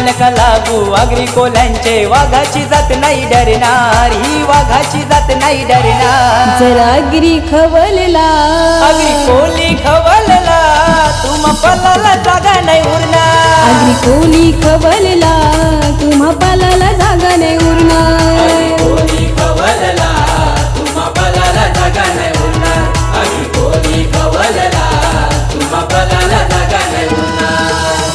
नका लागू आगरी कोल्यांचे वाघाची जात नाही डरणार ही वाघाची जात नाही डरणार जरा आगरी खवलला आगरी कोली खवलला तुम्हा पलाला जागा नाही उरणार आगरी कोली खवलला तुम्हा पलाला जागा नाही उरणार कोली खवलला तुम्हा पलाला जागा नाही उरणार आगरी कोली खवलला तुम्हा पलाला जागा नाही उरणार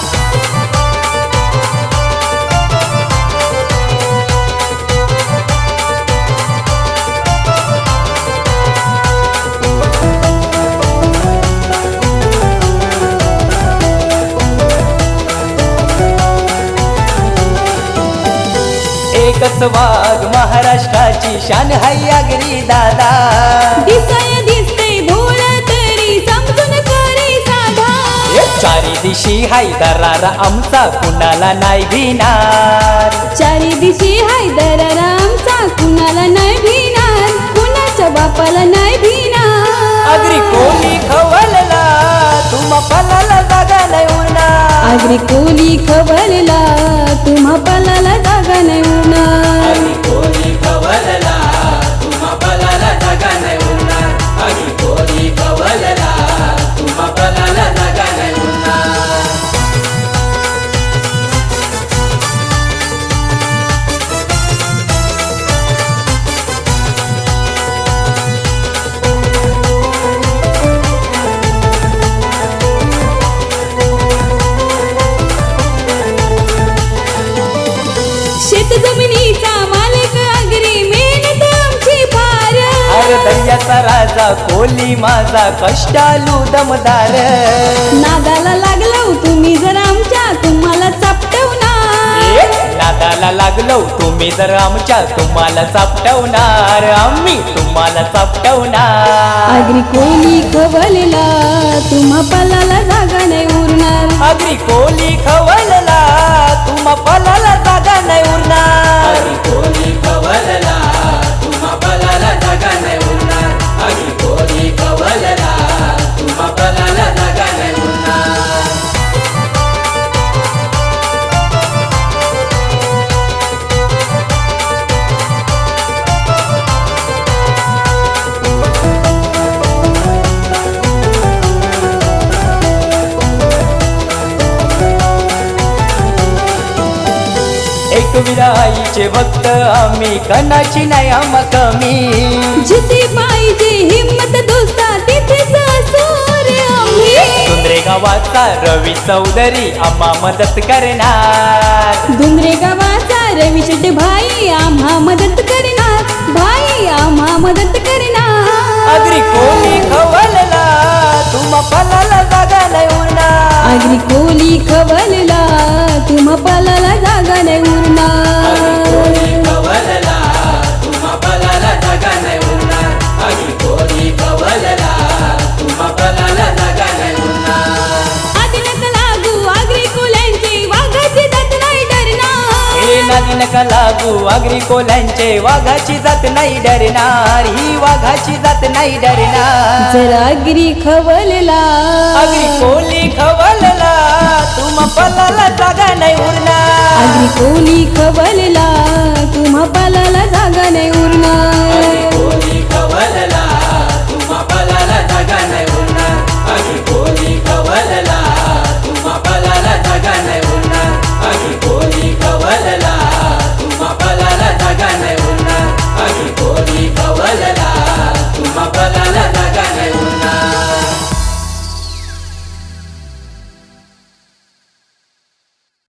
एकच वाघ महाराष्ट्राची शान हाय आगरी दादा दिसाय दिसते भोळ तरी समजून करे साधा चारी दिशी हाय दरारा आमचा कुणाला नाही भिणार चारी दिशी हाय दरारा आमचा कुणाला नाही भिणार कुणाच्या बापाला नाही भिणार आगरी कोली खवलला तुम्हा पलाला जागा नाही उरणार आगरी कोली खवलला तुम्हा पलाला जागा नाही उरणार आगरी कोली खवलला तुम्हा पलाला जागा नाही उरणार आगरी कोली खवलला तुम्हा पलाला जागा नाही उरणार शेत जमिनीचा मालक आगरी मेहनत आमची फार दर्याचा राजा कोली माझा कष्टालू दमदार नादाला लागलो तुम्ही जर आमच्या तुम्हाला चापटवणार नादाला लागलो तुम्ही जर आमच्या तुम्हाला चापटवणार आम्ही तुम्हाला चापटवणार आगरी कोली खवलला तुम्हा पलाला जागा नाही उरणार आगरी कोली खवलला तुम्हा पलाला जागा नाही उरणार आगरी कोली खवलला तुम्हा पलाला जागा नाही उरणार आगरी कोली खवलला तुम्हा पलाला जागा नाही उरणार एकविरा आईचे भक्त आम्ही कणाची नाही आम्हा कमी जिथे पाहिजे हिम्मत दोस्ता तिथेच असू रे आम्ही सुंदरे गावाचा रवी चौधरी आम्हा मदत करणार दुंदरे गावाचा रवी शेट्टी भाई आम्हा मदत करणार भाई आम्हा मदत करणार आगरी कोली खवलला तुम्हा पलाला जागा नाही उरणार आगरी कोली खवलला तुम्हा पलाला जागा नाही उरणार खवलला तुम्हा पलाला जागा नाही उरणार आगरी कोली खवलला तुम्हा पलाला जागा नाही उरणार आधी नका लागू आगरी कोल्यांची वाघाची जात नाही डरणार हे नादी नका लागू आगरी कोल्यांचे वाघाची जात नाही डरणार ही वाघाची जात नाही डरणार जरा आगरी खवलला आगरी कोली खवलला तुम्हा पलाला जागा नाही उरणार आगरी कोली खवलला